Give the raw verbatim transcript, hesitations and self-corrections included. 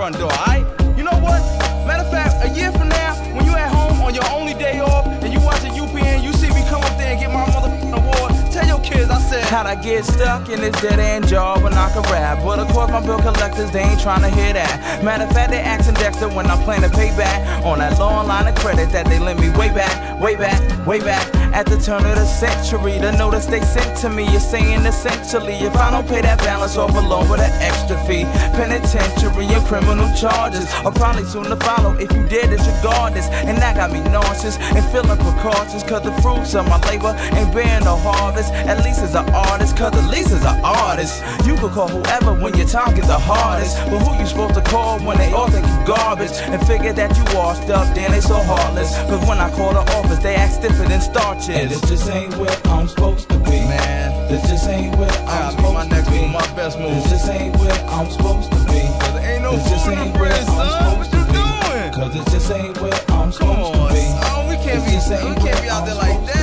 front door, alright? You know what? Matter of fact, a year from now, when you at home on your only day off and you watching U P N, you see me come up there and get my motherfucking award. Tell your kids I said how'd I get stuck in this dead end job when I could rap. But of course my bill collectors, they ain't trying to hear that. Matter of fact, they asking Dexter when I'm planning to pay back on that long line of credit that they lent me way back, way back, way back. At the turn of the century, the notice they sent to me is saying essentially, if I don't pay that balance off along with an extra fee, penitentiary and criminal charges are probably soon to follow if you dare disregard this. And that got me nauseous and feeling precautions, cause the fruits of my labor ain't bearing no harvest. At least as an artist, cause at least as an artist, you could call whoever when your time gets the hardest. But who you supposed to call when they all think you garbage and figure that you washed up, then they so heartless. Cause when I call the office, they act stiffer than starches. And this just ain't where I'm supposed to be, man. This just ain't where I'm supposed my next to be. My best move. This just ain't where I'm supposed to be. Cause there ain't no this just ain't where I'm supposed to be. Cause it just ain't where I'm supposed to be. Oh, we can't be, we can't be out there like that.